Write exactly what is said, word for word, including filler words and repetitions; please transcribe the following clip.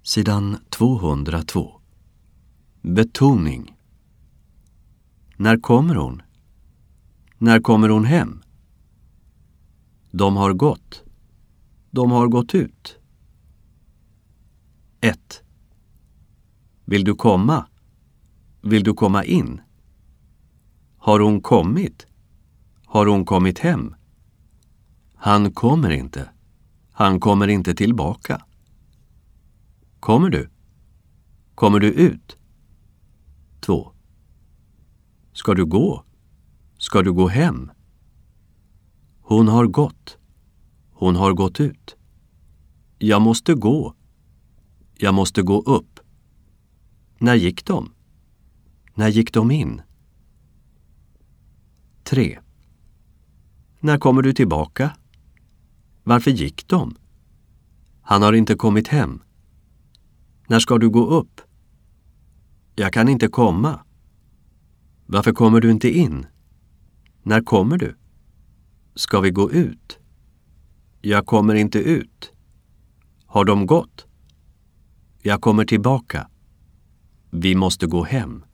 Sidan tvåhundratvå. Betoning. När kommer hon? När kommer hon hem? De har gått. De har gått ut. ett. Vill du komma? Vill du komma in? Har hon kommit? Har hon kommit hem? Han kommer inte. Han kommer inte tillbaka. Kommer du? Kommer du ut? två. Ska du gå? Ska du gå hem? Hon har gått. Hon har gått ut. Jag måste gå. Jag måste gå upp. När gick de? När gick de in? tre. När kommer du tillbaka? Varför gick de? Han har inte kommit hem. När ska du gå upp? Jag kan inte komma. Varför kommer du inte in? När kommer du? Ska vi gå ut? Jag kommer inte ut. Har de gått? Jag kommer tillbaka. Vi måste gå hem.